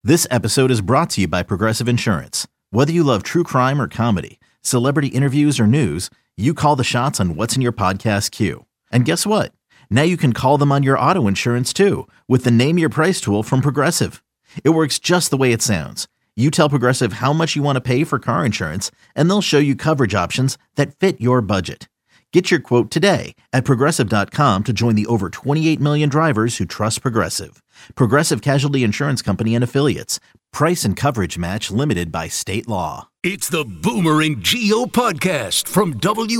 This episode is brought to you by Progressive Insurance. Whether you love true crime or comedy, celebrity interviews or news, you call the shots on what's in your podcast queue. And guess what? Now you can call them on your auto insurance too with the Name Your Price tool from Progressive. It works just the way it sounds. You tell Progressive how much you want to pay for car insurance, and they'll show you coverage options that fit your budget. Get your quote today at Progressive.com to join the over 28 million drivers who trust Progressive. Progressive Casualty Insurance Company and Affiliates. Price and coverage match limited by state law. It's the Boomer and Geo podcast from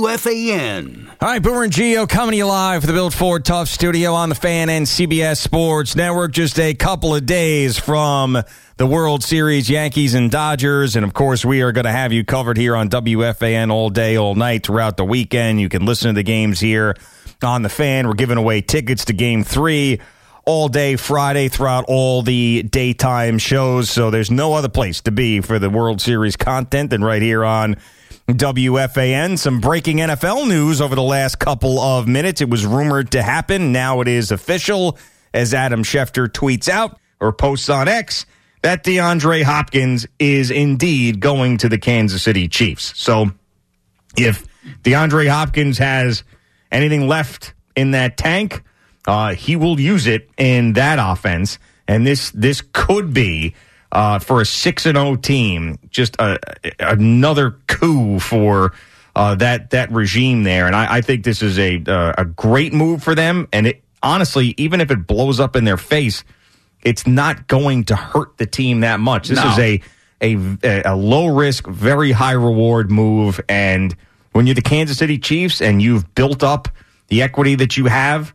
WFAN. All right, Boomer and Geo coming to you live from the Built Ford Tough studio on the Fan and CBS Sports Network. Just a couple of days from the World Series, Yankees and Dodgers. And, of course, we are going to have you covered here on WFAN all day, all night throughout the weekend. You can listen to the games here on the Fan. We're giving away tickets to Game 3 all day Friday throughout all the daytime shows. So there's no other place to be for the World Series content than right here on WFAN. Some breaking NFL news over the last couple of minutes. It was rumored to happen. Now it is official, as Adam Schefter tweets out or posts on X, that DeAndre Hopkins is indeed going to the Kansas City Chiefs. So if DeAndre Hopkins has anything left in that tank, he will use it in that offense, and this could be for a 6-0 team just another coup for that regime there. And I think this is a great move for them. And it, honestly, even if it blows up in their face, it's not going to hurt the team that much. This is a low risk, very high reward move. And when you're the Kansas City Chiefs and you've built up the equity that you have,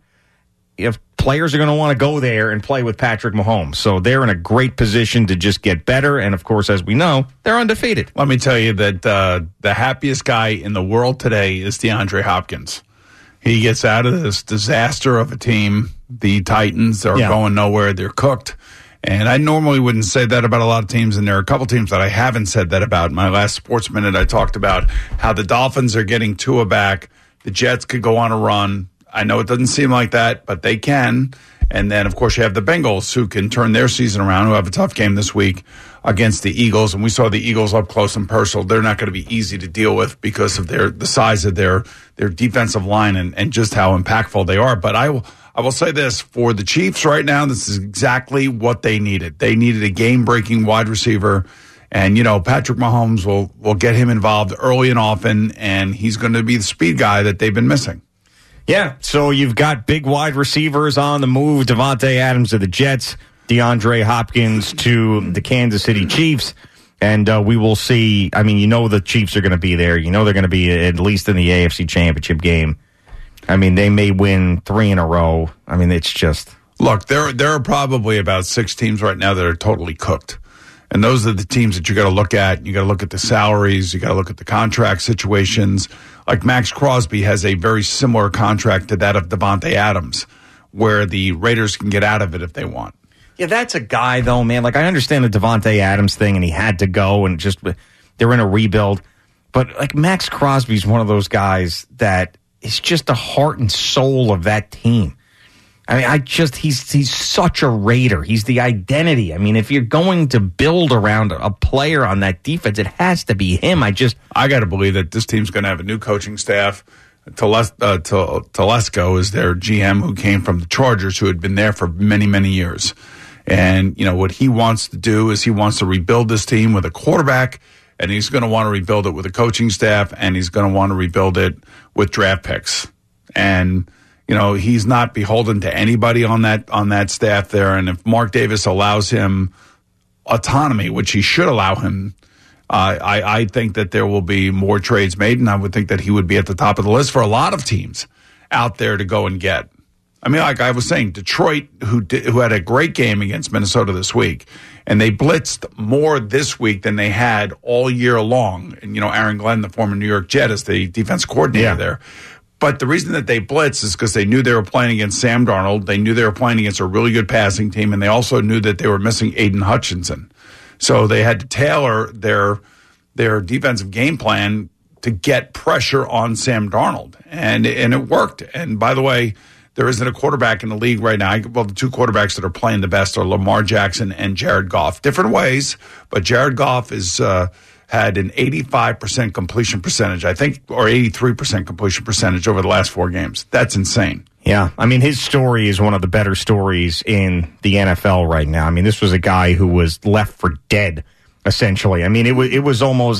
if players are going to want to go there and play with Patrick Mahomes. So they're in a great position to just get better. And, of course, as we know, they're undefeated. Let me tell you that the happiest guy in the world today is DeAndre Hopkins. He gets out of this disaster of a team. The Titans are going nowhere. They're cooked. And I normally wouldn't say that about a lot of teams, and there are a couple teams that I haven't said that about. In my last Sports Minute, I talked about how the Dolphins are getting Tua back. The Jets could go on a run. I know it doesn't seem like that, but they can. And then, of course, you have the Bengals who can turn their season around, who have a tough game this week against the Eagles. And we saw the Eagles up close and personal. They're not going to be easy to deal with because of the size of their defensive line and just how impactful they are. But I will say this, for the Chiefs right now, this is exactly what they needed. They needed a game-breaking wide receiver. And, you know, Patrick Mahomes will get him involved early and often, and he's going to be the speed guy that they've been missing. Yeah, so you've got big wide receivers on the move. Devontae Adams to the Jets, DeAndre Hopkins to the Kansas City Chiefs. And we will see. I mean, you know the Chiefs are going to be there. You know they're going to be at least in the AFC Championship game. I mean, they may win 3 in a row. I mean, it's just... Look, there are probably about 6 teams right now that are totally cooked. And those are the teams that you got to look at. You got to look at the salaries. You got to look at the contract situations. Like Max Crosby has a very similar contract to that of Devontae Adams, where the Raiders can get out of it if they want. Yeah, that's a guy, though, man. Like, I understand the Devontae Adams thing, and he had to go, and just they're in a rebuild. But, like, Max Crosby's one of those guys that is just the heart and soul of that team. I mean, he's such a Raider. He's the identity. I mean, if you're going to build around a player on that defense, it has to be him. I got to believe that this team's going to have a new coaching staff. Telesco is their GM, who came from the Chargers, who had been there for many, many years. And, you know, what he wants to do is he wants to rebuild this team with a quarterback, and he's going to want to rebuild it with a coaching staff, and he's going to want to rebuild it with draft picks. And, you know, he's not beholden to anybody on that staff there. And if Mark Davis allows him autonomy, which he should allow him, I think that there will be more trades made, and I would think that he would be at the top of the list for a lot of teams out there to go and get. I mean, like I was saying, Detroit, who had a great game against Minnesota this week, and they blitzed more this week than they had all year long. And, you know, Aaron Glenn, the former New York Jet, is the defense coordinator there. But the reason that they blitzed is because they knew they were playing against Sam Darnold. They knew they were playing against a really good passing team, and they also knew that they were missing Aiden Hutchinson. So they had to tailor their defensive game plan to get pressure on Sam Darnold, and it worked. And by the way, there isn't a quarterback in the league right now. Well, the two quarterbacks that are playing the best are Lamar Jackson and Jared Goff. Different ways, but Jared Goff is had an 85% completion percentage, I think, or 83% completion percentage over the last 4 games. That's insane. Yeah, I mean, his story is one of the better stories in the NFL right now. I mean, this was a guy who was left for dead, essentially. I mean, it was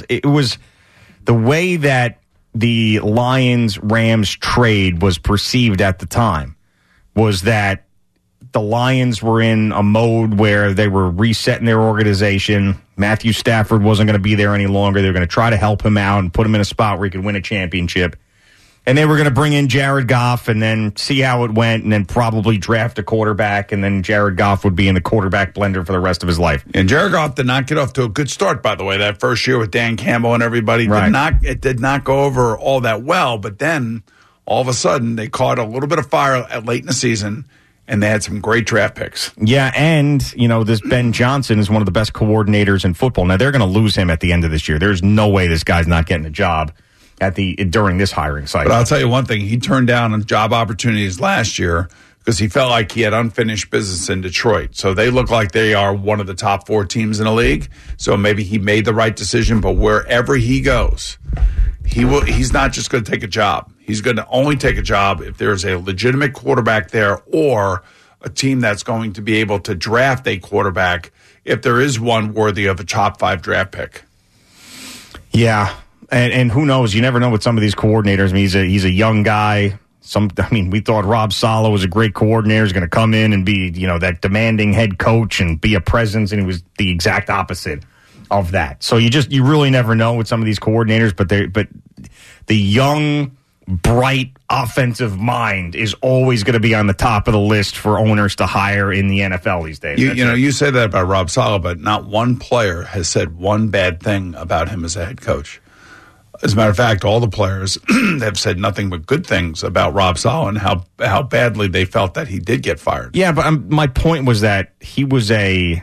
the way that the Lions-Rams trade was perceived at the time was that the Lions were in a mode where they were resetting their organization. Matthew Stafford wasn't going to be there any longer. They were going to try to help him out and put him in a spot where he could win a championship. And they were going to bring in Jared Goff and then see how it went and then probably draft a quarterback, and then Jared Goff would be in the quarterback blender for the rest of his life. And Jared Goff did not get off to a good start, by the way. That first year with Dan Campbell and everybody it did not go over all that well. But then all of a sudden they caught a little bit of fire late in the season, and they had some great draft picks. Yeah, and, this Ben Johnson is one of the best coordinators in football. Now, they're going to lose him at the end of this year. There's no way this guy's not getting a job during this hiring cycle. But I'll tell you one thing. He turned down job opportunities last year because he felt like he had unfinished business in Detroit. So they look like they are one of the top 4 teams in the league. So maybe he made the right decision, but wherever he goes, he's not just going to take a job. He's going to only take a job if there's a legitimate quarterback there or a team that's going to be able to draft a quarterback if there is one worthy of a top 5 draft pick. Yeah. And who knows? You never know with some of these coordinators. I mean, he's a young guy. We thought Rob Saleh was a great coordinator. He's going to come in and be, that demanding head coach and be a presence, and he was the exact opposite of that. So you really never know with some of these coordinators. But the young, bright offensive mind is always going to be on the top of the list for owners to hire in the NFL these days. You say that about Rob Saleh, but not one player has said one bad thing about him as a head coach. As a matter of fact, all the players have said nothing but good things about Rob Saleh and how badly they felt that he did get fired. Yeah, but my point was that he was a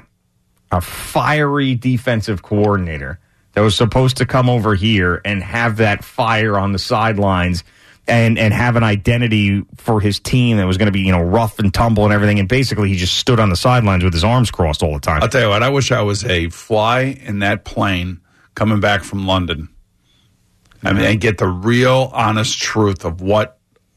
fiery defensive coordinator that was supposed to come over here and have that fire on the sidelines and have an identity for his team that was going to be, rough and tumble and everything. And basically he just stood on the sidelines with his arms crossed all the time. I'll tell you what, I wish I was a fly in that plane coming back from London. And get the real, honest truth of what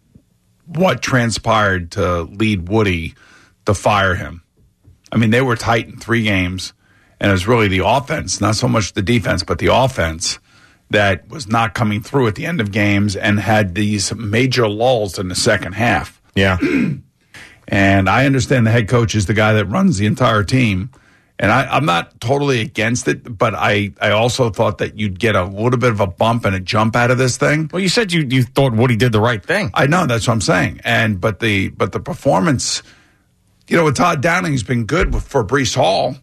transpired to lead Woody to fire him. I mean, they were tight in 3 games, and it was really the offense, not so much the defense, but the offense that was not coming through at the end of games and had these major lulls in the second half. Yeah. And I understand the head coach is the guy that runs the entire team. And I'm not totally against it, but I also thought that you'd get a little bit of a bump and a jump out of this thing. Well, you said you thought Woody did the right thing. I know, that's what I'm saying. But the performance, with Todd Downing's been good for Breece Hall,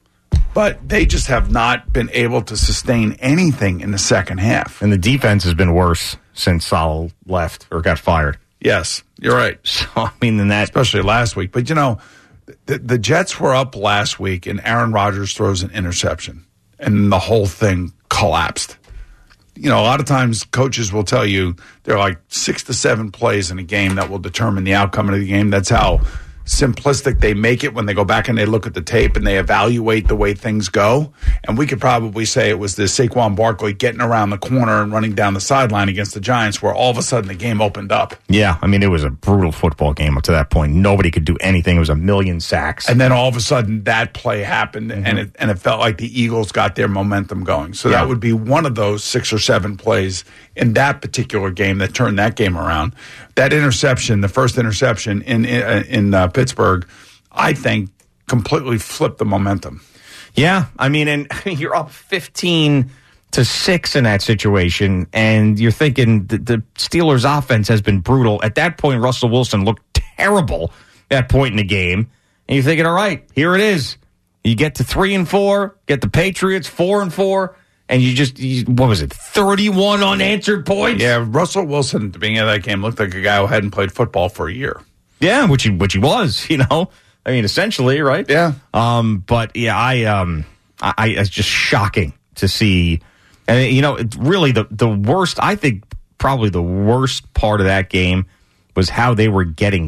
but they just have not been able to sustain anything in the second half. And the defense has been worse since Saleh left or got fired. Yes, you're right. So especially last week. But the Jets were up last week, and Aaron Rodgers throws an interception, and the whole thing collapsed. A lot of times coaches will tell you there are like 6 to 7 plays in a game that will determine the outcome of the game. That's how simplistic they make it when they go back and they look at the tape and they evaluate the way things go. And we could probably say it was the Saquon Barkley getting around the corner and running down the sideline against the Giants where all of a sudden the game opened up. Yeah, it was a brutal football game up to that point. Nobody could do anything. It was a million sacks. And then all of a sudden that play happened, and it felt like the Eagles got their momentum going. So that would be one of those 6 or 7 plays in that particular game that turned that game around. That interception, the first interception in Pittsburgh, I think completely flipped the momentum. Yeah, you're up 15-6 in that situation, and you're thinking the Steelers' offense has been brutal. At that point, Russell Wilson looked terrible at that point in the game, and you're thinking, all right, here it is. You get to 3-4, get the Patriots 4-4. And what was it, 31 unanswered points? Yeah, Russell Wilson at the beginning of that game looked like a guy who hadn't played football for a year. Yeah, which he was, essentially, right? Yeah. But yeah, it's just shocking to see. And, really the worst, I think probably the worst part of that game was how they were getting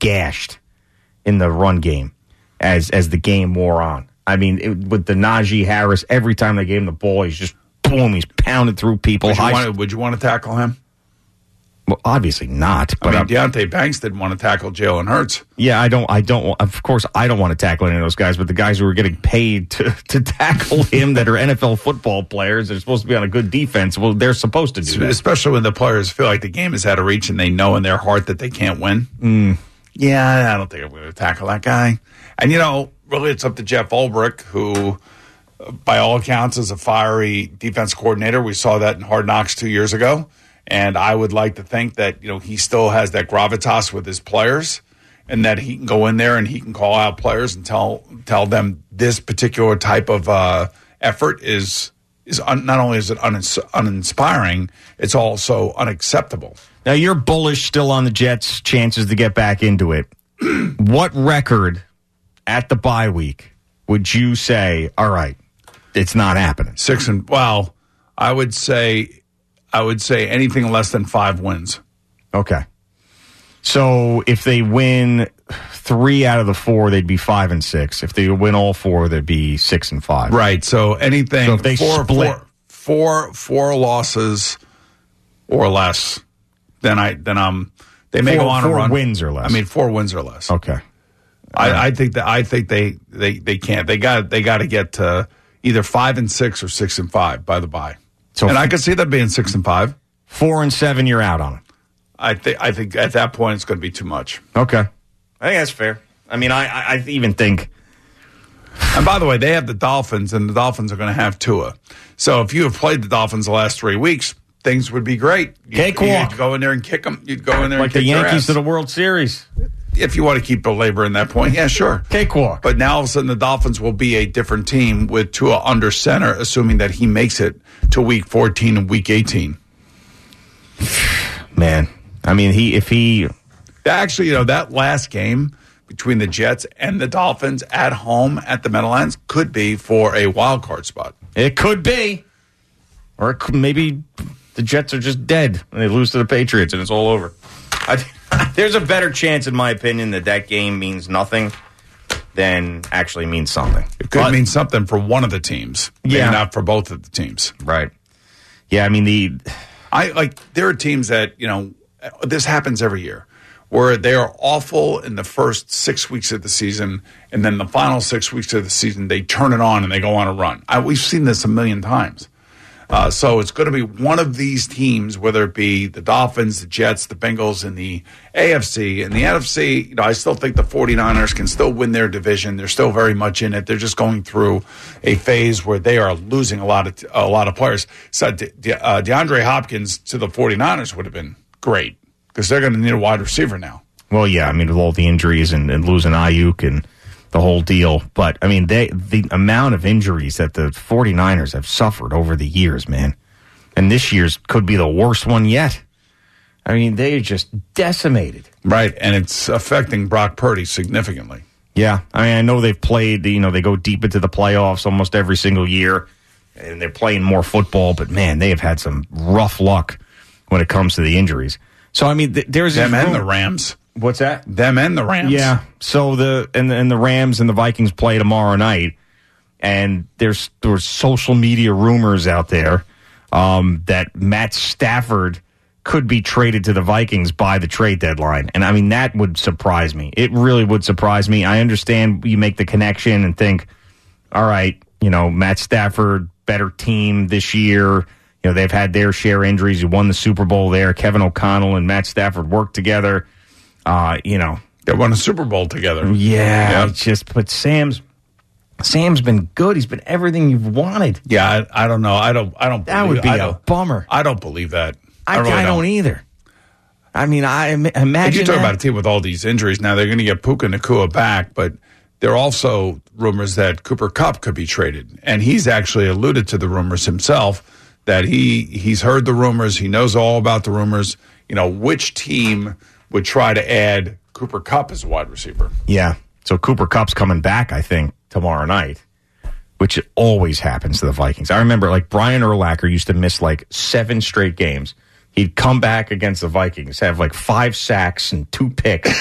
gashed in the run game as the game wore on. I mean, with the Najee Harris, every time they gave him the ball, he's just boom, he's pounded through people. Would you want to tackle him? Well, obviously not. But Deonte Banks didn't want to tackle Jalen Hurts. Yeah, I don't. Of course, I don't want to tackle any of those guys. But the guys who are getting paid to tackle him that are NFL football players, they're supposed to be on a good defense. Well, they're supposed to do that. Especially when the players feel like the game is out of reach and they know in their heart that they can't win. Yeah, I don't think I'm going to tackle that guy. And really, it's up to Jeff Ulbrich, who, by all accounts, is a fiery defense coordinator. We saw that in Hard Knocks 2 years ago. And I would like to think that, he still has that gravitas with his players and that he can go in there and he can call out players and tell them this particular type of effort is not only is it uninspiring, it's also unacceptable. Now, you're bullish still on the Jets' chances to get back into it. What record at the bye week would you say, all right, it's not happening? I would say anything less than 5 wins. Okay. So if they win 3 out of the 4, they'd be 5-6. If they win all 4, they'd be 6-5. Right. So anything. So if they split four losses or less, then they may go on a run. 4 wins or less. 4 wins or less. Okay. I think they can't. They got to get to either 5-6 or 6-5 by the bye. So I could see that being 6-5. 4-7, you're out on it. I think at that point it's going to be too much. Okay, I think that's fair. I even think. And by the way, they have the Dolphins, and the Dolphins are going to have Tua. So if you have played the Dolphins the last 3 weeks, things would be great. You'd go in there and kick them. You'd go in there like and kick the Yankees their ass. to the World Series. If you want to keep belaboring that point, yeah, sure. Cakewalk. But now all of a sudden the Dolphins will be a different team with Tua under center, assuming that he makes it to week 14 and week 18. Man, if he actually, that last game between the Jets and the Dolphins at home at the Meadowlands could be for a wild card spot. It could be, or maybe the Jets are just dead and they lose to the Patriots and it's all over. There's a better chance, in my opinion, that game means nothing than actually means something. It could mean something for one of the teams, maybe not for both of the teams. Right. Yeah, there are teams that, this happens every year, where they are awful in the first 6 weeks of the season, and then the final 6 weeks of the season, they turn it on and they go on a run. We've seen this a million times. So it's going to be one of these teams, whether it be the Dolphins, the Jets, the Bengals, and the AFC. And the NFC, I still think the 49ers can still win their division. They're still very much in it. They're just going through a phase where they are losing a lot of players. So DeAndre Hopkins to the 49ers would have been great because they're going to need a wide receiver now. Well, yeah, with all the injuries and losing Ayuk and the whole deal. But, the amount of injuries that the 49ers have suffered over the years, man. And this year's could be the worst one yet. They're just decimated. Right, and it's affecting Brock Purdy significantly. Yeah, I know they've played, they go deep into the playoffs almost every single year, and they're playing more football, but, man, they have had some rough luck when it comes to the injuries. So, there's them and the Rams. What's that? Them and the Rams. Yeah. So the Rams and the Vikings play tomorrow night, and there's social media rumors out there that Matt Stafford could be traded to the Vikings by the trade deadline, and that would surprise me. It really would surprise me. I understand you make the connection and think, all right, Matt Stafford, better team this year. They've had their share of injuries. You won the Super Bowl there. Kevin O'Connell and Matt Stafford worked together. They won a Super Bowl together. Yeah. But Sam's been good. He's been everything you've wanted. Yeah, I don't know. I don't. That would be a bummer. I don't believe that. I don't either. I imagine. You talk about a team with all these injuries. Now they're going to get Puka Nacua back, but there are also rumors that Cooper Kupp could be traded, and he's actually alluded to the rumors himself. That he's heard the rumors. He knows all about the rumors. Which team would try to add Cooper Kupp as a wide receiver. Yeah. So Cooper Kupp's coming back, I think, tomorrow night, which always happens to the Vikings. I remember, Brian Urlacher used to miss, 7 straight games. He'd come back against the Vikings, have, 5 sacks and 2 picks,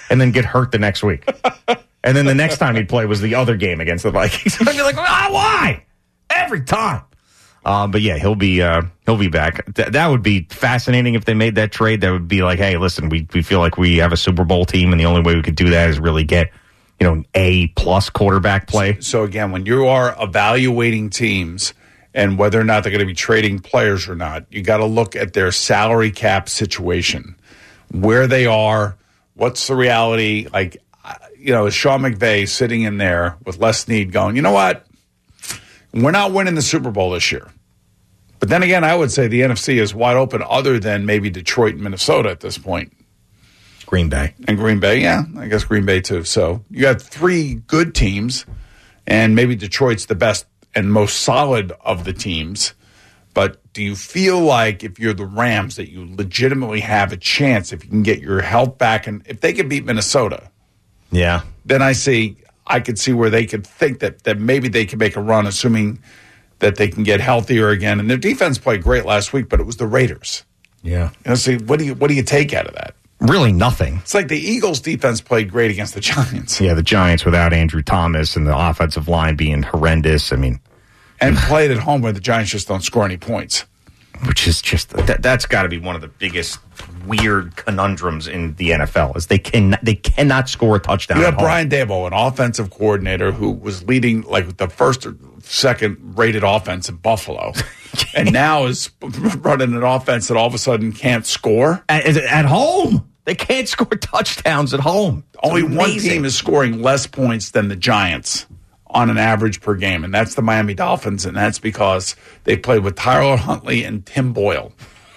and then get hurt the next week. And then the next time he'd play was the other game against the Vikings. I'd be like, why? Every time. But yeah, he'll be back. That would be fascinating if they made that trade. That would be like, hey, listen, we feel like we have a Super Bowl team, and the only way we could do that is really get an A+ quarterback play. So again, when you are evaluating teams and whether or not they're going to be trading players or not, you got to look at their salary cap situation, where they are, what's the reality. Like, is Sean McVay sitting in there with Les Snead going, you know what? We're not winning the Super Bowl this year. But then again, I would say the NFC is wide open other than maybe Detroit and Minnesota at this point. Green Bay. And Green Bay, yeah. I guess Green Bay too. So you got 3 good teams, and maybe Detroit's the best and most solid of the teams. But do you feel like if you're the Rams that you legitimately have a chance if you can get your health back, and if they can beat Minnesota? Yeah. Then I could see where they could think that maybe they can make a run, assuming that they can get healthier again. And their defense played great last week, but it was the Raiders. Yeah. See, what do you take out of that? Really nothing. It's like the Eagles' defense played great against the Giants. Yeah, the Giants without Andrew Thomas and the offensive line being horrendous. And played at home where the Giants just don't score any points. Which is just that's got to be one of the biggest weird conundrums in the NFL is they cannot score a touchdown. You have Brian Daboll, an offensive coordinator who was leading like the first or second rated offense in Buffalo, and now is running an offense that all of a sudden can't score at home. They can't score touchdowns at home. Only one team is scoring less points than the Giants on an average per game, and that's the Miami Dolphins, and that's because they played with Tyler Huntley and Tim Boyle.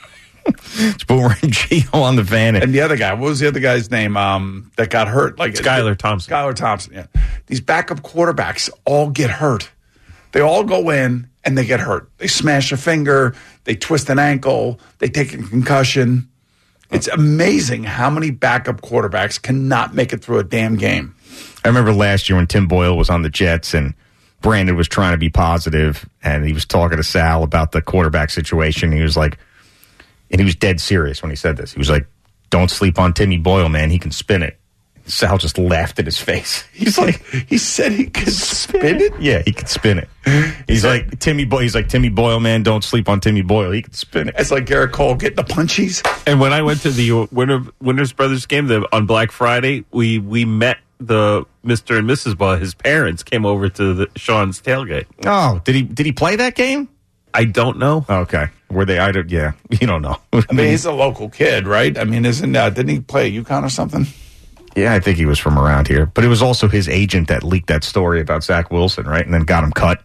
It's Boomer and Gio on the van. And the other guy, what was the other guy's name that got hurt? Skylar Thompson. Skylar Thompson, yeah. These backup quarterbacks all get hurt. They all go in and they get hurt. They smash a finger, they twist an ankle, they take a concussion. It's amazing how many backup quarterbacks cannot make it through a damn game. I remember last year when Tim Boyle was on the Jets and Brandon was trying to be positive and he was talking to Sal about the quarterback situation. He was like, and he was dead serious when he said this. He was like, don't sleep on Timmy Boyle, man. He can spin it. Sal just laughed in his face. He's like, he said he could spin it? Yeah, he could spin it. He's like, Timmy Boyle, man, don't sleep on Timmy Boyle. He could spin it. It's like Garrett Cole getting the punchies. And when I went to the Winners Brothers game on Black Friday, we met the Mr. and Mrs. Boyle. His parents came over to Sean's tailgate. Oh, did he play that game? I don't know. Okay. Were they either? Yeah, you don't know. I mean, he's a local kid, right? I mean, didn't he play at UConn or something? Yeah, I think he was from around here. But it was also his agent that leaked that story about Zach Wilson, right? And then got him cut.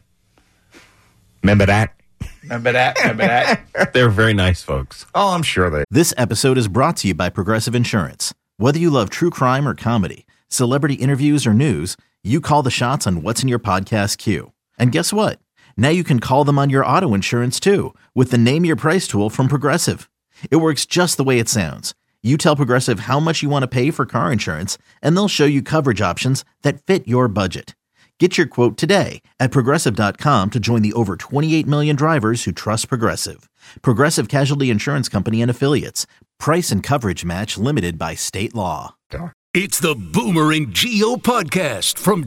Remember that? Remember that? They're very nice folks. Oh, I'm sure they. This episode is brought to you by Progressive Insurance. Whether you love true crime or comedy, celebrity interviews or news, you call the shots on what's in your podcast queue. And guess what? Now you can call them on your auto insurance too with the Name Your Price tool from Progressive. It works just the way it sounds. You tell Progressive how much you want to pay for car insurance, and they'll show you coverage options that fit your budget. Get your quote today at Progressive.com to join the over 28 million drivers who trust Progressive. Progressive Casualty Insurance Company and Affiliates. Price and coverage match limited by state law. It's the Boomer and Gio podcast from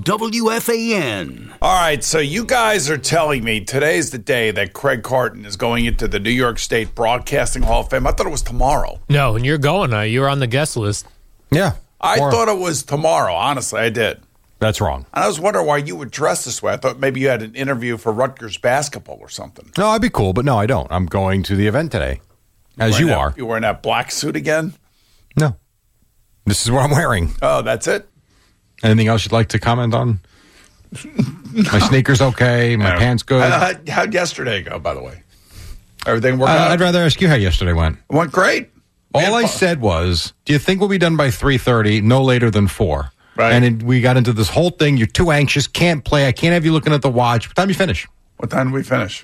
WFAN. All right, so you guys are telling me today's the day that Craig Carton is going into the New York State Broadcasting Hall of Fame. I thought it was tomorrow. No, and you're going. You're on the guest list. Yeah. I thought it was tomorrow. Honestly, I did. That's wrong. And I was wondering why you would dress this way. I thought maybe you had an interview for Rutgers basketball or something. No, I'd be cool, but no, I don't. I'm going to the event today, as you are. You wearing that black suit again? No. This is what I'm wearing. Oh, that's it? Anything else you'd like to comment on? My sneakers okay? My pants good? How'd yesterday go, by the way? Everything worked out? I'd rather ask you how yesterday went. It went great. All I said was, do you think we'll be done by 3:30, no later than 4? Right. And we got into this whole thing. You're too anxious, can't play. I can't have you looking at the watch. What time you finish? What time did we finish?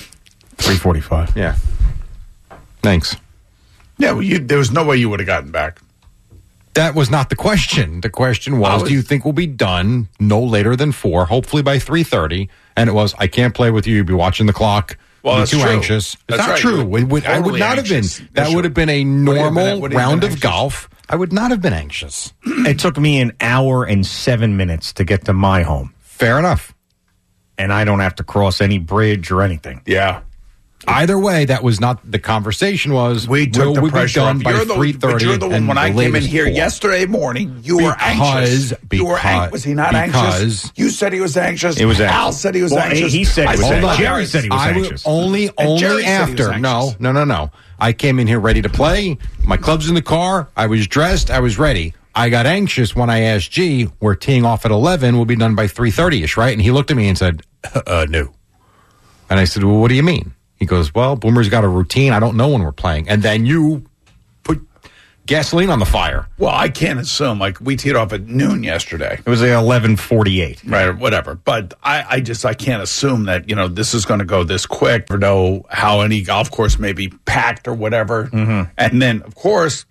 3:45. Yeah. Thanks. Yeah, well, there was no way you would have gotten back. That was not the question. The question was, do you think we'll be done no later than 4, hopefully by 3:30? And it was, I can't play with you. You'll be watching the clock. Well, you're too anxious. It's not true. I would not have been. That would have been a normal round of golf. I would not have been anxious. It took me an hour and 7 minutes to get to my home. Fair enough. And I don't have to cross any bridge or anything. Yeah. Either way, that was not the conversation. Was We took the pressure done off. by You're the 3:30? You're the one. When I came in here yesterday morning, you were anxious. Was he not anxious? You said he was anxious. It was Al anxious. said he was anxious. He said he was anxious. Jerry said he was I anxious. Only Jerry said he was after. anxious. No. I came in here ready to play. My club's in the car. I was dressed. I was ready. I got anxious when I asked G, we're teeing off at 11. We'll be done by 3:30ish, right? And he looked at me and said, no. And I said, well, what do you mean? He goes, well, Boomer's got a routine. I don't know when we're playing. And then you put gasoline on the fire. Well, I can't assume. Like, we teed off at noon yesterday. It was like 11:48. Right, or whatever. But I can't assume that, this is going to go this quick or know how any golf course may be packed or whatever. Mm-hmm. And then, of course,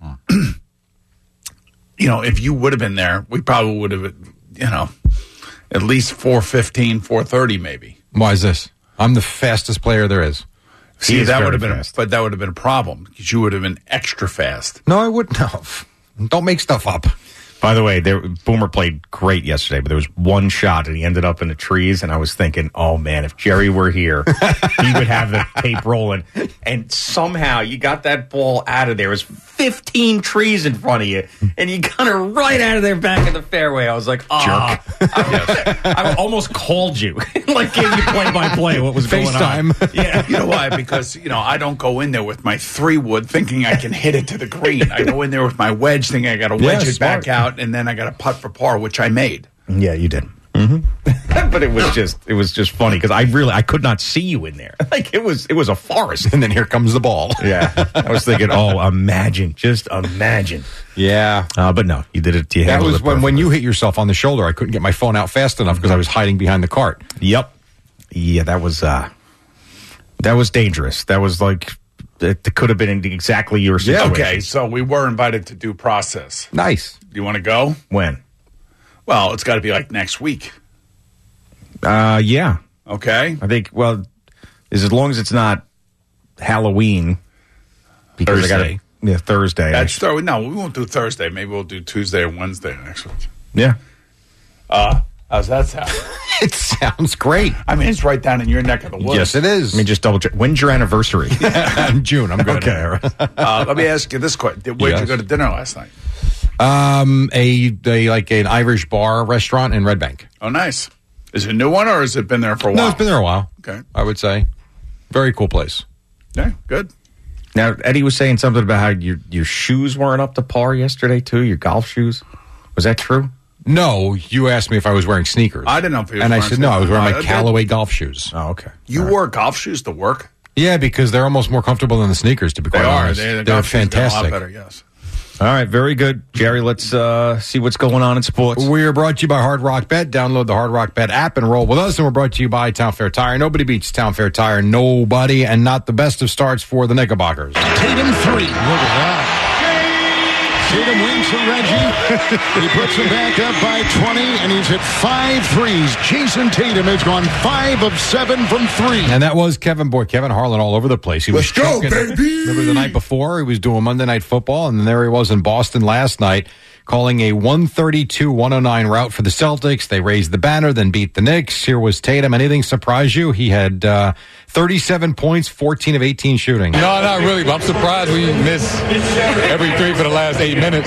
if you would have been there, we probably would have, at least 4:15, 4:30 maybe. Why is this? I'm the fastest player there is. See, is that very would have been, fast. but that would have been a problem because you would have been extra fast. No, I wouldn't have. Don't make stuff up. By the way, Boomer played great yesterday, but there was one shot and he ended up in the trees, and I was thinking, oh man, if Jerry were here, he would have the tape rolling. And somehow you got that ball out of there. It was 15 trees in front of you, and you got it right out of there back in the fairway. I was like, I almost called you, like gave you play-by-play what was going on. FaceTime. Yeah. You know why? Because, I don't go in there with my 3-wood thinking I can hit it to the green. I go in there with my wedge thinking I got to wedge it back out, and then I got to putt for par, which I made. Yeah, you did. Mm-hmm. But it was just funny because I could not see you in there. Like it was a forest. And then here comes the ball. Yeah, I was thinking, just imagine. Yeah. But no, you did it. You That handled was it when you hit yourself on the shoulder. I couldn't get my phone out fast enough because I was hiding behind the cart. Yep. Yeah, that was dangerous. That was like it could have been exactly your situation. Okay, so we were invited to due process. Nice. Do you want to go? When? Well, it's got to be like next week. Yeah. Okay. I think. Well, as long as it's not Halloween. Because Thursday. Thursday. That's no, we won't do Thursday. Maybe we'll do Tuesday or Wednesday next week. Yeah. How's that sound? It sounds great. I mean, it's right down in your neck of the woods. Yes, it is. Let me just double check. When's your anniversary? In June. I'm good. Okay. Let me ask you this question: Where'd you go to dinner last night? An Irish bar restaurant in Red Bank. Oh, nice. Is it a new one or has it been there for a while? No, it's been there a while. Okay. I would say. Very cool place. Yeah, good. Now, Eddie was saying something about how your shoes weren't up to par yesterday, too, your golf shoes. Was that true? No, you asked me if I was wearing sneakers. I didn't know if he was And I wearing said, no, I was wearing my sneakers. Callaway golf shoes. Oh, okay. You wore golf shoes to work? Yeah, because they're almost more comfortable than the sneakers, to be They quite are. honest. The They're golf shoes got fantastic. a lot better, yes. All right, very good. Jerry, let's see what's going on in sports. We are brought to you by Hard Rock Bet. Download the Hard Rock Bet app and roll with us. And we're brought to you by Town Fair Tire. Nobody beats Town Fair Tire. Nobody, and not the best of starts for the Knickerbockers. Tatum 3. Look at that. Tatum wings to Reggie. He puts him back up by 20, and he's hit 5 threes. Jason Tatum has gone 5 of 7 from 3. And that was Kevin Harlan all over the place. He was choking. Remember the night before, he was doing Monday Night Football, and then there he was in Boston last night, calling a 132-109 rout for the Celtics. They raised the banner, then beat the Knicks. Here was Tatum. Anything surprise you? He had 37 points, 14 of 18 shooting. No, not really, but I'm surprised we missed every 3 for the last 8 minutes.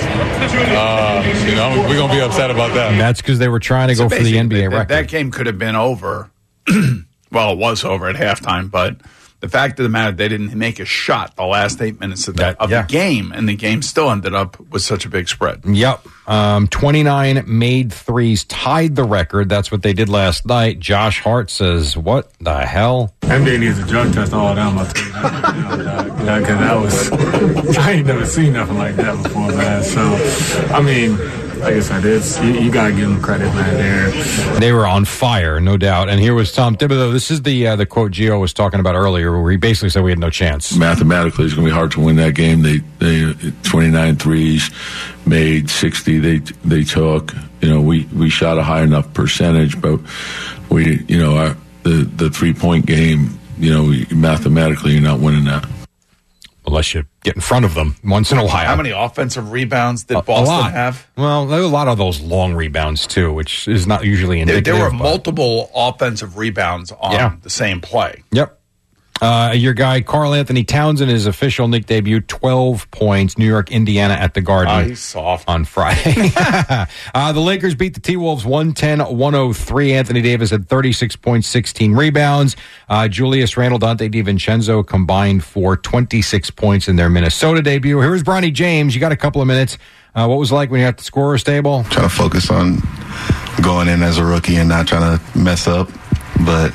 We're going to be upset about that. And that's because they were trying to go for the NBA record. That game could have been over. Well, it was over at halftime, but the fact of the matter, they didn't make a shot the last 8 minutes of the game, and the game still ended up with such a big spread. Yep. 29 made threes, tied the record. That's what they did last night. Josh Hart says, what the hell? NBA needs a drug test all down, I'll tell you that. Because I ain't never seen nothing like that before, man. So, I mean, like I said, you got to give them credit, man. They were on fire, no doubt. And here was Tom Thibodeau. This is the quote Gio was talking about earlier, where he basically said we had no chance. Mathematically, it's going to be hard to win that game. They 29 threes, made 60. They took. We shot a high enough percentage, but we, the 3-point game. Mathematically, you're not winning that. Well, unless you get in front of them once in a while. How many offensive rebounds did a Boston lot. have? Well, there were a lot of those long rebounds, too, which is not usually indicative. There were multiple offensive rebounds on the same play. Yep. Your guy, Karl Anthony Towns, in his official Knick debut, 12 points. New York, Indiana at the Garden. He's soft. On Friday. The Lakers beat the T-Wolves 110-103. Anthony Davis had 36 points, 16 rebounds. Julius Randle, Dante DiVincenzo combined for 26 points in their Minnesota debut. Here's Bronny James. You got a couple of minutes. What was it like when you're at the scorer's table? Trying to focus on going in as a rookie and not trying to mess up. But,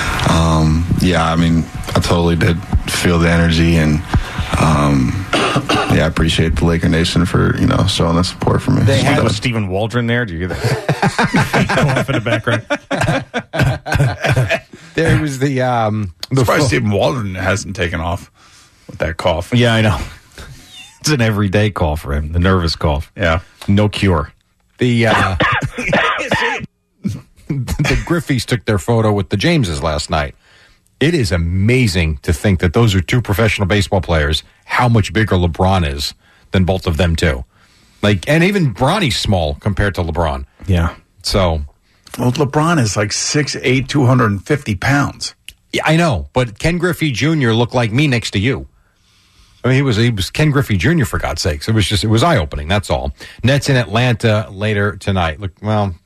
I totally did feel the energy, and, I appreciate the Laker Nation for, showing the support for me. They had Stephen Waldron there. Do you hear that? Cough in the background. There was the surprised Stephen Waldron hasn't taken off with that cough. Yeah, I know. It's an everyday cough for him, the nervous cough. Yeah. No cure. The Griffeys took their photo with the Jameses last night. It is amazing to think that those are two professional baseball players, how much bigger LeBron is than both of them, too. And even Bronny's small compared to LeBron. Yeah. So. Well, LeBron is like 6'8", 250 pounds. Yeah, I know, but Ken Griffey Jr. looked like me next to you. I mean, he was Ken Griffey Jr., for God's sakes. It was eye-opening, that's all. Nets in Atlanta later tonight. Look,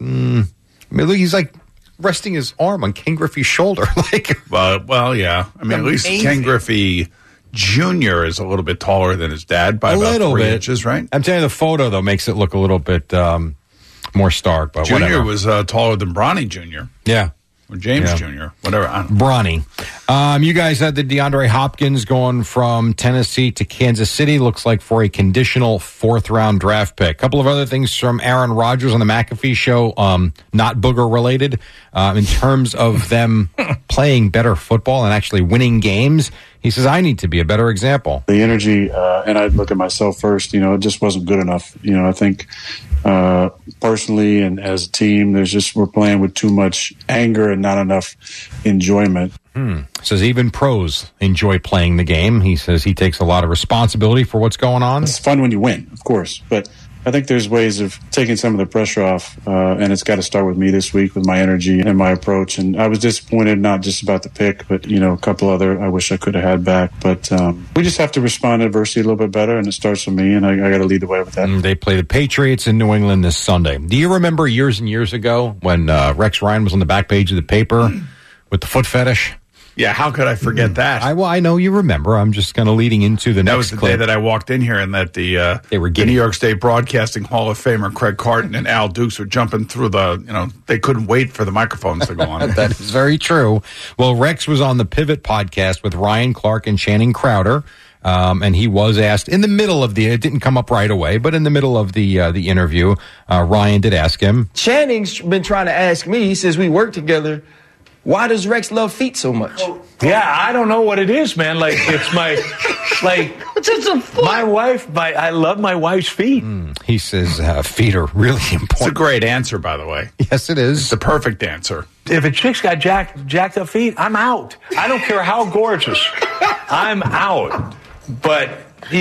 he's like resting his arm on Ken Griffey's shoulder. Well, yeah. I mean, at least Ken Griffey Jr. is a little bit taller than his dad by about 3 inches, right? I'm telling you, the photo, though, makes it look a little bit more stark. But Junior whatever. was taller than Bronny Jr. Yeah. Or James Jr., whatever. I don't know. Bronny. You guys had the DeAndre Hopkins going from Tennessee to Kansas City. Looks like for a conditional 4th-round draft pick. A couple of other things from Aaron Rodgers on the McAfee show, not Booger-related, in terms of them playing better football and actually winning games. He says, I need to be a better example. The energy, and I'd look at myself first, it just wasn't good enough. I think personally and as a team, we're playing with too much anger and not enough enjoyment. Says even pros enjoy playing the game. He says he takes a lot of responsibility for what's going on. It's fun when you win, of course, but I think there's ways of taking some of the pressure off, and it's got to start with me this week with my energy and my approach. And I was disappointed, not just about the pick, but, a couple other I wish I could have had back. But we just have to respond to adversity a little bit better, and it starts with me, and I got to lead the way with that. They play the Patriots in New England this Sunday. Do you remember years and years ago when Rex Ryan was on the back page of the paper with the foot fetish? Yeah, how could I forget that? I know you remember. I'm just kind of leading into the next That was the clip. day that I walked in here and that the New York State Broadcasting Hall of Famer Craig Carton and Al Dukes were jumping through they couldn't wait for the microphones to go on. That is very true. Well, Rex was on the Pivot podcast with Ryan Clark and Channing Crowder. And he was asked in the middle of it didn't come up right away, but in the middle of the interview, Ryan did ask him. Channing's been trying to ask me, he says we work together, why does Rex love feet so much? Yeah, I don't know what it is, man. It's my wife. I love my wife's feet. He says feet are really important. It's a great answer, by the way. Yes, it is. It's the perfect answer. If a chick's got jacked up feet, I'm out. I don't care how gorgeous. I'm out. But,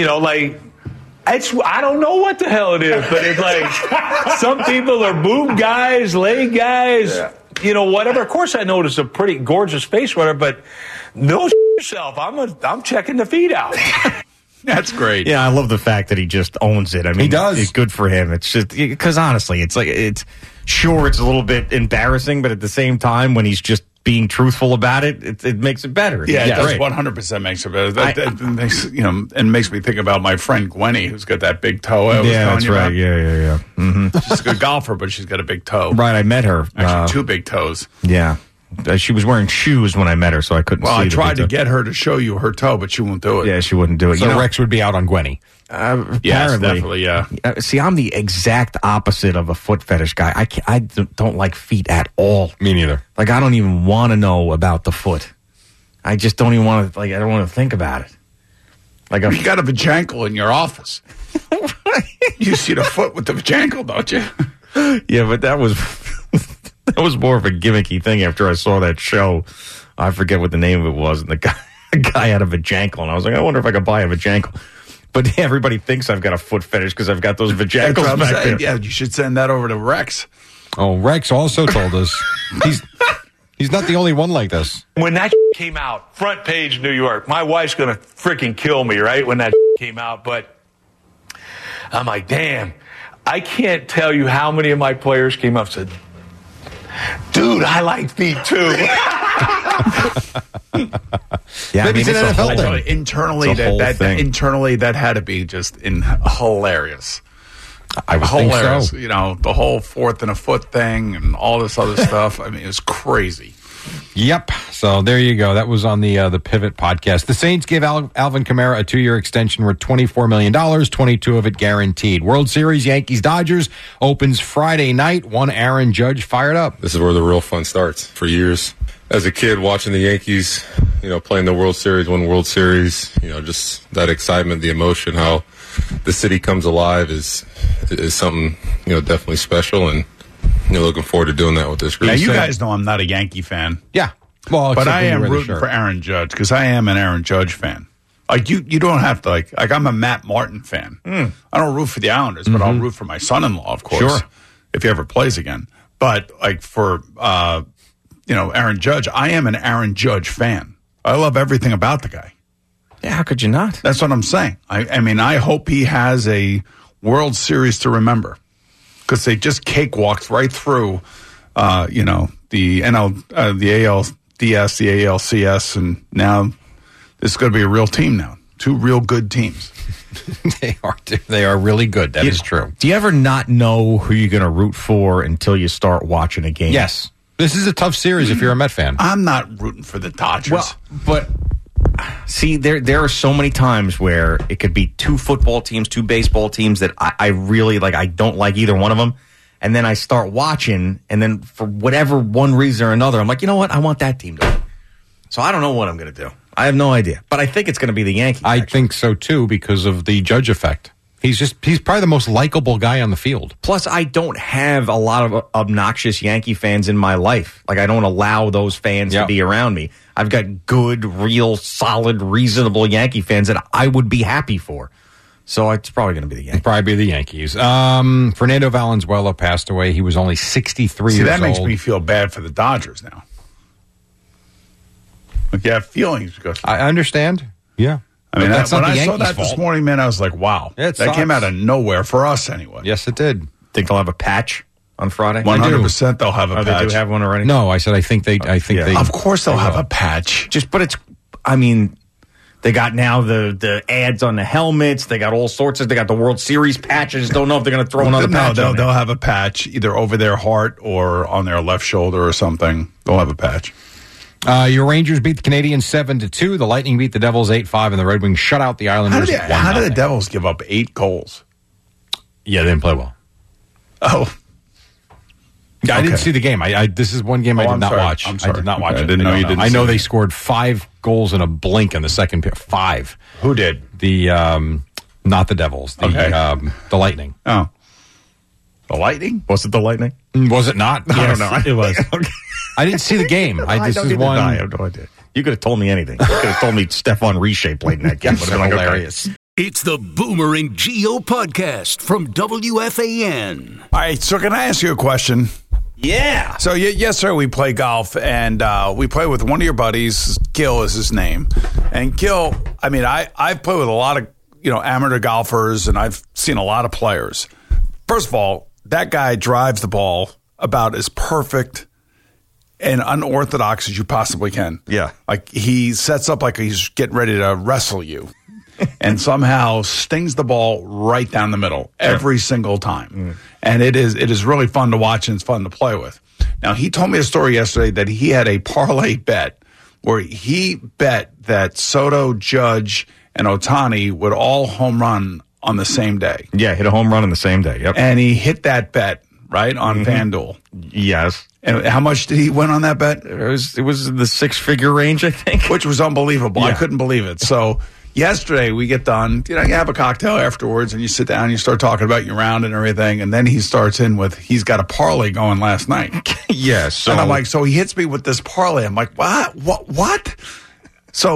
I don't know what the hell it is, but it's like some people are boob guys, leg guys. Yeah. Whatever. Of course, I notice a pretty gorgeous face, whatever, but no yourself. I'm checking the feet out. That's great. Yeah, I love the fact that he just owns it. I mean, he does. It's good for him. It's just because honestly, it's a little bit embarrassing, but at the same time, when he's just being truthful about it, it makes it better. Yeah, it does 100% makes it better. That makes, and makes me think about my friend Gwenny, who's got that big toe. That's right. Yeah. Mm-hmm. She's a good golfer, but she's got a big toe. Right, I met her. Actually, 2 big toes. Yeah. She was wearing shoes when I met her, so I couldn't see. Well, I tried to get her to show you her toe, but she won't do it. Yeah, she wouldn't do it. So Rex would be out on Gwenny. Yes, definitely, yeah. See, I'm the exact opposite of a foot fetish guy. I don't like feet at all. Me neither. Like, I don't even want to know about the foot. I just don't even want to, I don't want to think about it. Like you got a vajankle in your office. You see the foot with the vajankle, don't you? Yeah, but that was more of a gimmicky thing after I saw that show. I forget what the name of it was, and the guy a guy had a Vajankle, and I was like, I wonder if I could buy a Vajankle. But everybody thinks I've got a foot fetish because I've got those Vajankles back there. Yeah, you should send that over to Rex. Oh, Rex also told us he's not the only one like this. When that came out, front page New York, my wife's going to freaking kill me, right, when that came out. But I'm like, damn, I can't tell you how many of my players came up and said, dude, I like feet too. Yeah, maybe it's an NFL thing. Internally, that had to be just hilarious. I would think so. You know, the whole 4th and a foot thing and all this other stuff. I mean, it was crazy. Yep. So there you go. That was on the Pivot podcast. The Saints gave Alvin Kamara a 2-year extension worth $24 million, 22 of it guaranteed. World Series, Yankees-Dodgers opens Friday night. One Aaron Judge fired up. This is where the real fun starts. For years, as a kid, watching the Yankees, playing the World Series, win World Series, just that excitement, the emotion, how the city comes alive is something, definitely special, and looking forward to doing that with this group. Now, you guys know I'm not a Yankee fan. Yeah. Well, but I am rooting for Aaron Judge because I am an Aaron Judge fan. Like, you don't have to, like I'm a Matt Martin fan. I don't root for the Islanders, but I'll root for my son-in-law, of course, if he ever plays again. But, like, for, Aaron Judge, I am an Aaron Judge fan. I love everything about the guy. Yeah, how could you not? That's what I'm saying. I mean, I hope he has a World Series to remember because they just cakewalked right through, the ALDS, the ALCS, and now this is going to be a real team now. 2 real good teams. They are really good. That is true. Do you ever not know who you're going to root for until you start watching a game? Yes. This is a tough series if you're a Met fan. I'm not rooting for the Dodgers. Well, but see, there are so many times where it could be 2 football teams, 2 baseball teams that I really like. I don't like either one of them. And then I start watching, and then for whatever one reason or another, I'm like, you know what? I want that team to win. So I don't know what I'm going to do. I have no idea. But I think it's going to be the Yankees. I think so, too, because of the Judge effect. He's probably the most likable guy on the field. Plus, I don't have a lot of obnoxious Yankee fans in my life. Like, I don't allow those fans to be around me. I've got good, real, solid, reasonable Yankee fans that I would be happy for. So it's probably going to be the Yankees. Probably be the Yankees. Fernando Valenzuela passed away. He was only 63 years old. See, that makes me feel bad for the Dodgers now. Like, you have feelings because I understand. Yeah. I mean, that's when not the I saw Yankees' that this fault. morning, man, I was like, wow. It that came out of nowhere for us anyway. Yes, it did. Think they'll have a patch on Friday? 100% they'll have a patch. They do have one already? No, I said I think they. Of course they'll have a patch. They got now the ads on the helmets. They got all sorts of. They got the World Series patches. Don't know if they're going to throw another patch. No, they'll have a patch either over their heart or on their left shoulder or something. They'll have a patch. Your Rangers beat the Canadiens 7-2. The Lightning beat the Devils 8-5, and the Red Wings shut out the Islanders 1-0. How did the Devils give up 8 goals? Yeah, they didn't play well. Oh. I didn't see the game. This is one game I did not watch. I'm sorry. I did not watch it. I didn't know you didn't. I know see they it. scored 5 goals in a blink in the second period. 5. Who did? The not the Devils. The Lightning. Oh. The Lightning? Was it the Lightning? Was it not? I don't know. It was. Okay. I didn't see the game. I have no idea. You could have told me anything. You could have told me Stephon Richer played in that game. It would have been hilarious. It's the Boomer and Geo podcast from WFAN. All right, so can I ask you a question? Yeah. So yesterday we play golf, and we play with one of your buddies. Gil is his name, and Gil. I mean, I've played with a lot of amateur golfers, and I've seen a lot of players. First of all, that guy drives the ball about as perfect and unorthodox as you possibly can. Yeah. Like he sets up like he's getting ready to wrestle you and somehow stings the ball right down the middle every single time. And it is really fun to watch and it's fun to play with. Now, he told me a story yesterday that he had a parlay bet where he bet that Soto, Judge, and Ohtani would all home run on the same day. Yeah, hit a home run on the same day. Yep. And he hit that bet, right, on FanDuel. Yes. And how much did he win on that bet? It was the 6-figure range, I think. Which was unbelievable. Yeah. I couldn't believe it. So yesterday we get done, you have a cocktail afterwards and you sit down and you start talking about your round and everything. And then he starts in with, he's got a parlay going last night. Yes. And I'm like, so he hits me with this parlay. I'm like, what? So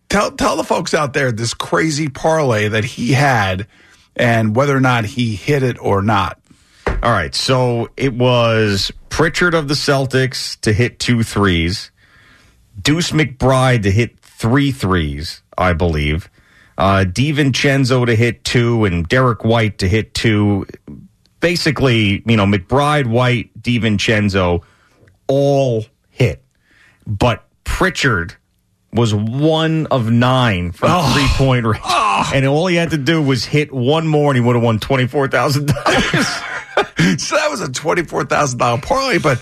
Tell the folks out there this crazy parlay that he had and whether or not he hit it or not. All right, so it was Pritchard of the Celtics to hit 2 threes, Deuce McBride to hit 3 threes, I believe, DiVincenzo to hit 2, and Derek White to hit 2. Basically, McBride, White, DiVincenzo all hit, but Pritchard was 1 of 9 from 3-point range, and all he had to do was hit one more, and he would have won $24,000. So that was a $24,000 parlay. But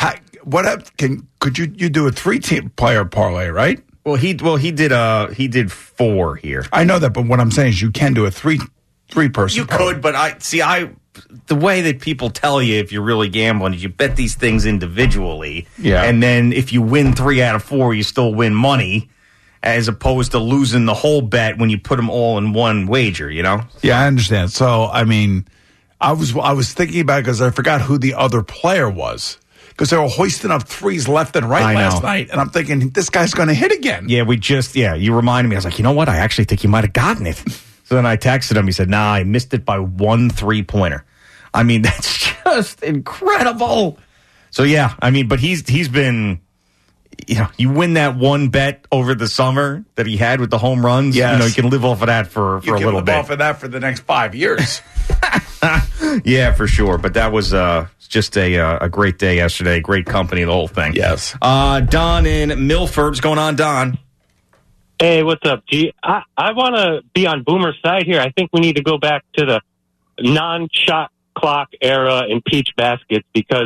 could you do a 3-team player parlay, right? Well, he did 4 here. I know that, but what I'm saying is you can do a three person. You could, but the way that people tell you if you're really gambling is you bet these things individually. Yeah. And then if you win 3 out of 4, you still win money, as opposed to losing the whole bet when you put them all in one wager, Yeah, I understand. So, I mean, I was thinking about it because I forgot who the other player was. Because they were hoisting up threes left and right last night. And I'm thinking, this guy's going to hit again. Yeah, you reminded me. I was like, you know what? I actually think he might have gotten it. So then I texted him. He said, nah, I missed it by 1 3-pointer. I mean, that's just incredible. So, yeah, I mean, but he's been, you win that one bet over the summer that he had with the home runs. Yes. You can live off of that for a little bit. You can live off of that for the next 5 years. Yeah, for sure. But that was just a great day yesterday. Great company, the whole thing. Yes. Don in Milford. What's going on, Don? Hey, what's up, G? I want to be on Boomer's side here. I think we need to go back to the non-shot clock era in peach baskets because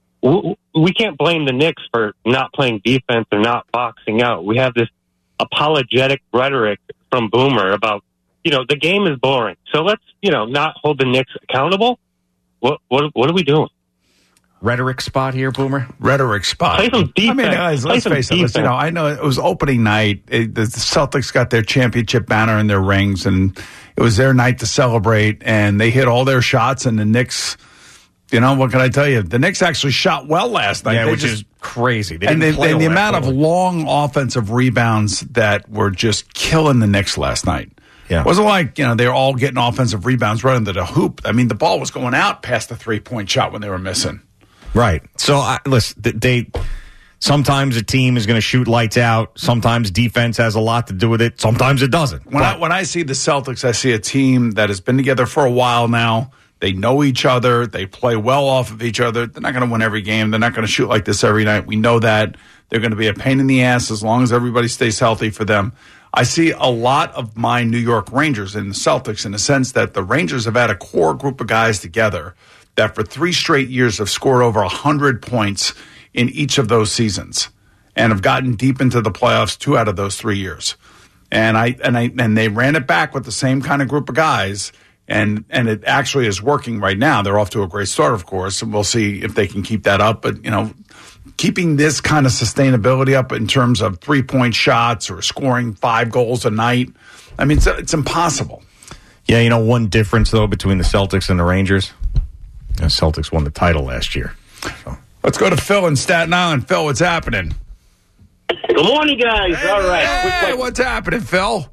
we can't blame the Knicks for not playing defense or not boxing out. We have this apologetic rhetoric from Boomer about, the game is boring. So let's, not hold the Knicks accountable. What are we doing? Rhetoric spot here, Boomer? Rhetoric spot. Play some defense. I mean, guys, let's face it. I know it was opening night. The Celtics got their championship banner and their rings, and it was their night to celebrate, and they hit all their shots, and the Knicks, what can I tell you? The Knicks actually shot well last night. Yeah, which is crazy. And the amount of long offensive rebounds that were just killing the Knicks last night. Yeah. It wasn't like, they were all getting offensive rebounds right into the hoop. I mean, the ball was going out past the 3-point shot when they were missing. Right. So, listen, sometimes a team is going to shoot lights out. Sometimes defense has a lot to do with it. Sometimes it doesn't. When I see the Celtics, I see a team that has been together for a while now. They know each other. They play well off of each other. They're not going to win every game. They're not going to shoot like this every night. We know that. They're going to be a pain in the ass as long as everybody stays healthy for them. I see a lot of my New York Rangers in the Celtics in the sense that the Rangers have had a core group of guys together that for 3 straight years have scored over 100 points in each of those seasons and have gotten deep into the playoffs 2 out of those 3 years. And they ran it back with the same kind of group of guys, and it actually is working right now. They're off to a great start, of course, and we'll see if they can keep that up. But, keeping this kind of sustainability up in terms of 3-point shots or scoring 5 goals a night, I mean, it's impossible. Yeah, one difference, though, between the Celtics and the Rangers? The Celtics won the title last year. So. Let's go to Phil in Staten Island. Phil, what's happening? Good morning, guys. Hey, all right. Hey, what's happening, Phil?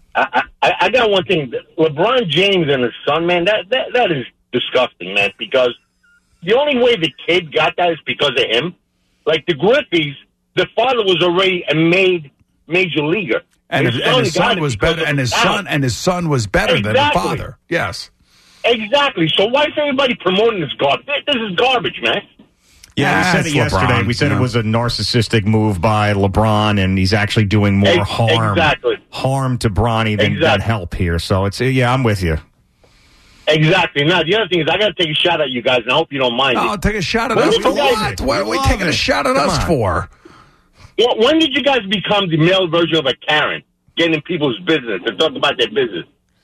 I got one thing. LeBron James and his son, man, that is disgusting, man, because the only way the kid got that is because of him. Like the Griffeys, the father was already a major leaguer. And his son was better. And his son was better than the father. Yes. Exactly. So why is everybody promoting this garbage? This is garbage, man. Yeah, we said it yesterday. LeBron, we said it was a narcissistic move by LeBron, and he's actually doing more harm to Bronny than help here. So I'm with you. Exactly. Now, the other thing is I got to take a shot at you guys, and I hope you don't mind. Oh, take a shot at us for what? What are we taking a shot at us for? When did you guys become the male version of a Karen, getting in people's business and talking about their business?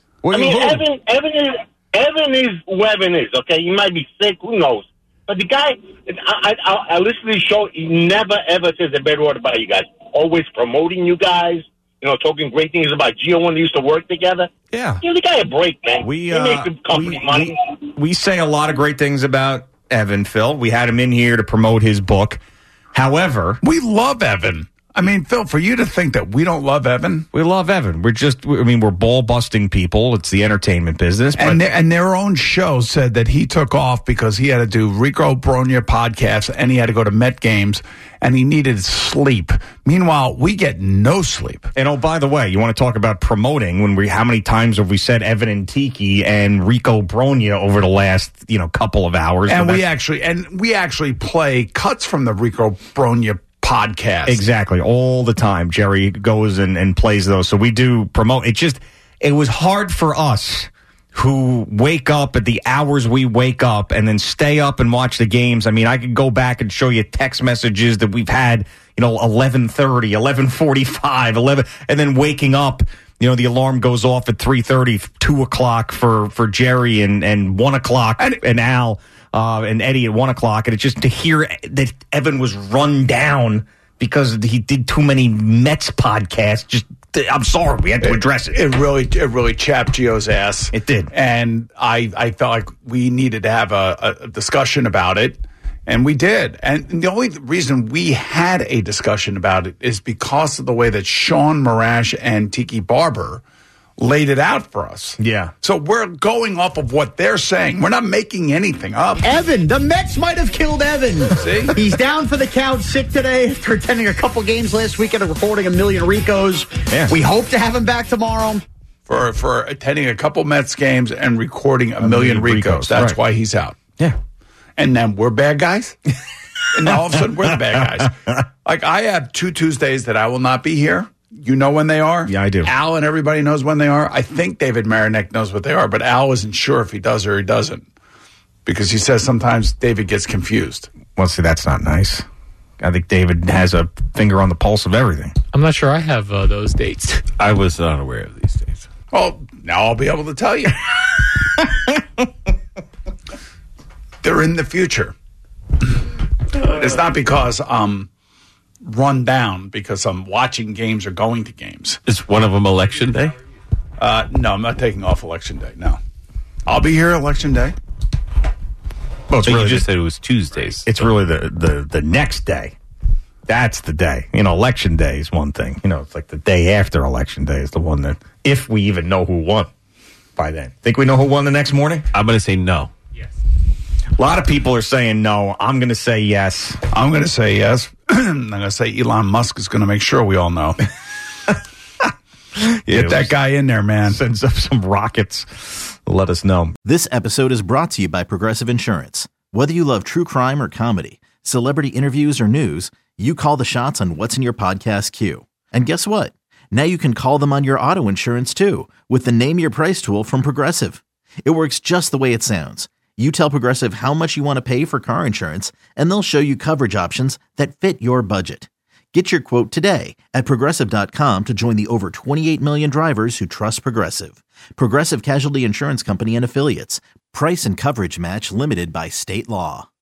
Evan is who Evan is, okay? He might be sick, who knows? But the guy, I listen to the show, he never, ever says a bad word about you guys. Always promoting you guys, talking great things about Gio when they used to work together. Yeah. Give the guy a break, man. He makes the company money. We say a lot of great things about Evan, Phil. We had him in here to promote his book. However, we love Evan. I mean, Phil, for you to think that we don't love Evan. We love Evan. We're ball-busting people. It's the entertainment business. But And their own show said that he took off because he had to do Rico Bronya podcasts and he had to go to Met games and he needed sleep. Meanwhile, we get no sleep. And oh, by the way, you want to talk about promoting how many times have we said Evan and Tiki and Rico Bronya over the last, couple of hours? And we actually play cuts from the Rico Bronya podcast. Exactly. All the time. Jerry goes and plays those. So we do promote. It was hard for us who wake up at the hours we wake up and then stay up and watch the games. I mean, I could go back and show you text messages that we've had, 11:30, 11:45, 11, and then waking up, the alarm goes off at 3:30, 2 o'clock for Jerry and 1 o'clock and Al. And Eddie at 1 o'clock, and it's just to hear that Evan was run down because he did too many Mets podcasts. I'm sorry, we had to address it. It really chapped Gio's ass. It did, and I felt like we needed to have a discussion about it, and we did. And the only reason we had a discussion about it is because of the way that Sean Marash and Tiki Barber laid it out for us. Yeah. So we're going off of what they're saying. We're not making anything up. Evan, the Mets might have killed Evan. See? He's down for the count, sick today after attending a couple games last weekend and recording a million Ricos. Yeah. We hope to have him back tomorrow. For attending a couple Mets games and recording a million Ricos. That's right. why he's out. Yeah. And then we're bad guys? And now all of a sudden we're the bad guys. Like I have 2 Tuesdays that I will not be here. You know when they are? Yeah, I do. Al and everybody knows when they are. I think David Marinek knows what they are, but Al isn't sure if he does or he doesn't. Because he says sometimes David gets confused. Well, see, that's not nice. I think David has a finger on the pulse of everything. I'm not sure I have those dates. I was not aware of these dates. Well, now I'll be able to tell you. They're in the future. It's not because run down because I'm watching games or going to games. Is one of them Election Day? No, I'm not taking off Election Day. No. I'll be here Election Day. Well, it's But really you just said it was Tuesdays. It's really the next day. That's the day. Election day is one thing. It's like the day after Election Day is the one that, if we even know who won by then. Think we know who won the next morning? I'm going to say no. A lot of people are saying no. I'm going to say yes. I'm going to say yes. I'm going to say Elon Musk is going to make sure we all know. Get that guy in there, man. Sends up some rockets. Let us know. This episode is brought to you by Progressive Insurance. Whether you love true crime or comedy, celebrity interviews or news, you call the shots on what's in your podcast queue. And guess what? Now you can call them on your auto insurance too with the Name Your Price tool from Progressive. It works just the way it sounds. You tell Progressive how much you want to pay for car insurance, and they'll show you coverage options that fit your budget. Get your quote today at Progressive.com to join the over 28 million drivers who trust Progressive. Progressive Casualty Insurance Company and Affiliates. Price and coverage match limited by state law.